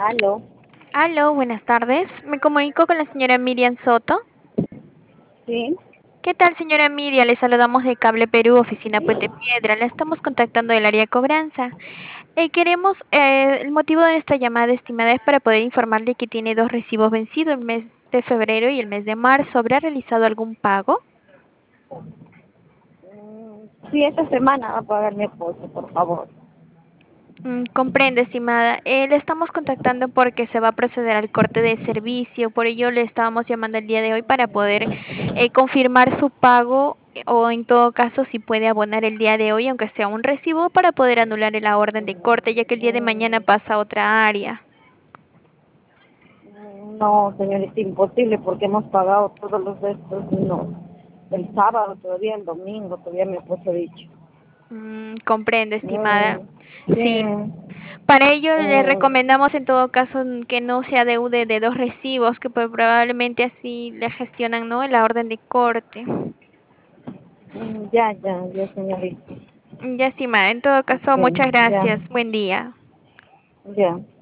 Aló, Aló, buenas tardes. Me comunico con la señora Miriam Soto. sí, ¿Qué tal, señora Miriam? Le saludamos de Cable Perú, oficina Puente Piedra. La estamos contactando del área de cobranza. El motivo de nuestra llamada estimada es para poder informarle que tiene dos recibos vencidos, el mes de febrero y el mes de marzo. ¿Habrá realizado algún pago? sí, esta semana va a pagar mi esposo, por favor. Comprende, estimada. Le estamos contactando porque se va a proceder al corte de servicio. Por ello le estábamos llamando el día de hoy para poder confirmar su pago o en todo caso si puede abonar el día de hoy, aunque sea un recibo, para poder anular la orden de corte, ya que el día de mañana pasa a otra área. No, señorita, imposible porque hemos pagado todos los de estos, no. El sábado todavía, el domingo todavía mi esposo ha dicho. Comprende, estimada. Sí, Sí. Para ello le mm, recomendamos en todo caso que no se adeude de dos recibos, que pues, probablemente así le gestionan, ¿no?, la orden de corte. ya, señorita. Ya, estimada. En todo caso, Ok, muchas ya, gracias. Buen día. ya.